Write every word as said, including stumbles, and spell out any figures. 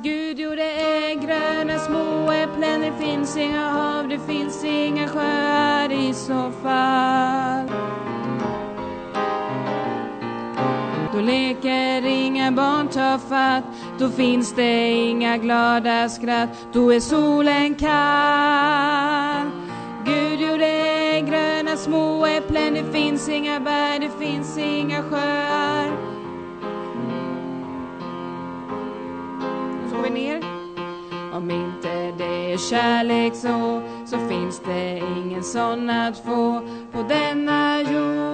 Gud gjorde är gröna små äpplen. Det finns inga hav, det finns inga sjöar i så fall. Då leker inga barn tafatt, då finns det inga glada skratt, då är solen kall. Gud gjorde gröna små äpplen, det finns inga berg, det finns inga sjöar. Så går vi ner. Om inte det är kärlek så, så finns det ingen sån att få på denna jord.